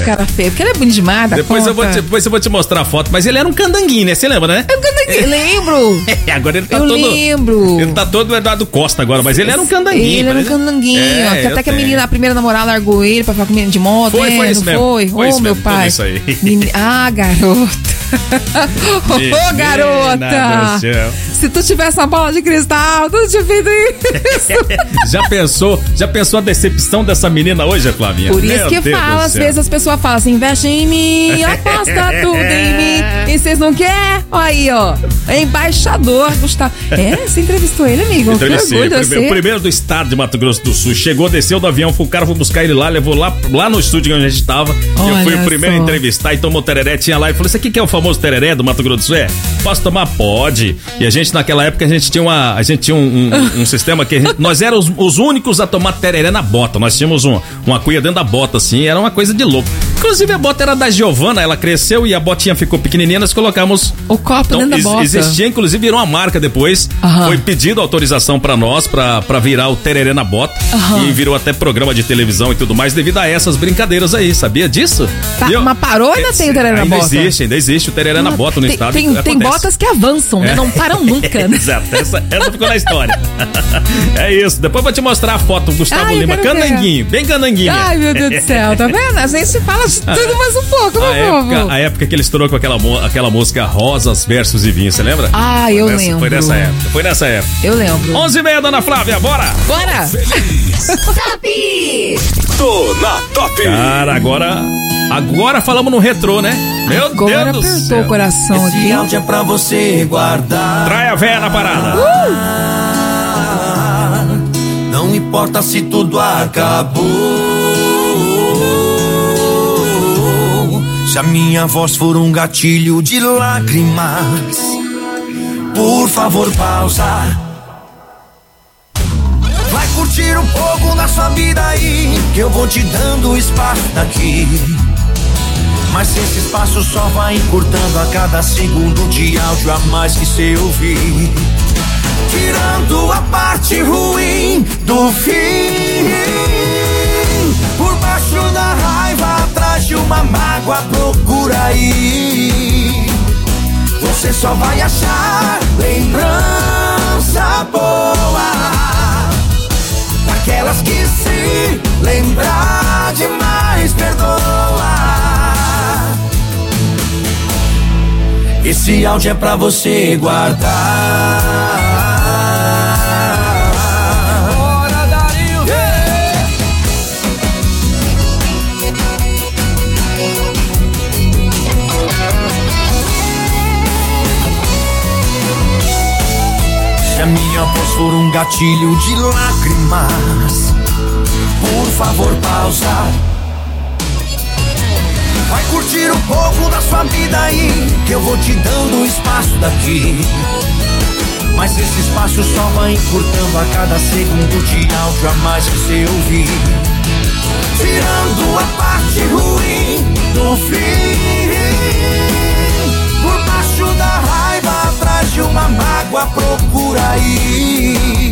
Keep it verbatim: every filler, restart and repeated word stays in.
Cara feio, porque ele é bonito demais, da Depois eu, vou te, depois eu vou te mostrar a foto, mas ele era um candanguinho, né? Você lembra, né? É um candanguinho, lembro. É, agora ele tá eu todo... lembro. Ele tá todo Eduardo Costa agora, mas ele era um candanguinho. Ele era um candanguinho. É, até que a menina, a primeira namorada largou ele pra ficar com menina de moto, foi, né? foi isso Não mesmo. foi? Foi Ô, isso meu mesmo, pai. isso aí. Meni... Ah, garota. Ô, garota. Se tu tivesse uma bola de cristal, tu não tinha feito isso. Já pensou, já pensou a decepção dessa menina hoje, Flavinha? Por isso Meu que Deus fala, às vezes as pessoas falam assim, investe em mim, aposta tudo em mim. E vocês não querem? Olha aí, ó. É embaixador, Gustavo. É, você entrevistou ele, amigo? Entrevistei. O primeiro, o primeiro do estado de Mato Grosso do Sul. Chegou, desceu do avião, o cara foi buscar ele lá, levou lá, lá no estúdio onde a gente tava. Olha, eu fui o primeiro só. a entrevistar e tomou tereré, tinha lá e falou: isso aqui que é o famoso tereré do Mato Grosso do Sul? É, posso tomar? Pode. E a gente, naquela época, a gente tinha uma. A gente tinha um, um, um sistema que a gente, nós éramos os, os únicos a tomar tereré na bota. Nós tínhamos um, uma cuia dentro da bota, assim, era uma coisa de louco. Inclusive a bota era da Giovana, ela cresceu e a botinha ficou pequenininha, nós colocamos o copo então, dentro da ex- bota. Existia, inclusive virou uma marca depois. Uhum. Foi pedido autorização pra nós pra, pra virar o tereré na bota. Uhum. E virou até programa de televisão e tudo mais devido a essas brincadeiras aí, sabia disso? Tá, mas parou ainda tem o tereré na bota? Ainda existe, ainda existe o tereré ah, na bota no tem, estado. Tem, tem botas que avançam, né? É. Não param nunca, né? Exato, essa, essa ficou na história. É isso, depois eu vou te mostrar a foto do Gustavo Ai, Lima, candanguinho, ver. bem candanguinho. Ai, meu Deus do céu, tá vendo? A gente fala de tudo mais um pouco, meu a povo. Época, a época que ele estourou com aquela, aquela música Rosas, Versos e Vinhos, você lembra? Ah, eu foi nessa, lembro. Foi nessa época, foi nessa época. Eu lembro. onze e meia, dona Flávia, bora! Bora! Top! Tô na Top! Cara, agora... Agora falamos no retrô, né? Meu agora Deus do apertou céu. o coração Esse aqui. áudio é pra você guardar. Trai a véia na parada. Uh! Não importa se tudo acabou. Se a minha voz for um gatilho de lágrimas, por favor pausa. Vai curtir um pouco da sua vida aí, que eu vou te dando espaço daqui. Mas esse espaço só vai encurtando a cada segundo de áudio a mais que cê ouvir, tirando a parte ruim do fim. Por baixo da raiva, atrás de uma mágoa, procura aí. Você só vai achar lembrança boa, daquelas que se lembrar demais perdoa. Esse áudio é pra você guardar. Bora, Darinho! Yeah! Se a minha voz for um gatilho de lágrimas, por favor pausa. Vai curtir um pouco da sua vida aí, que eu vou te dando espaço daqui. Mas esse espaço só vai encurtando a cada segundo de áudio a mais que você ouvir, tirando a parte ruim do fim. Por baixo da raiva, atrás de uma mágoa, procura aí.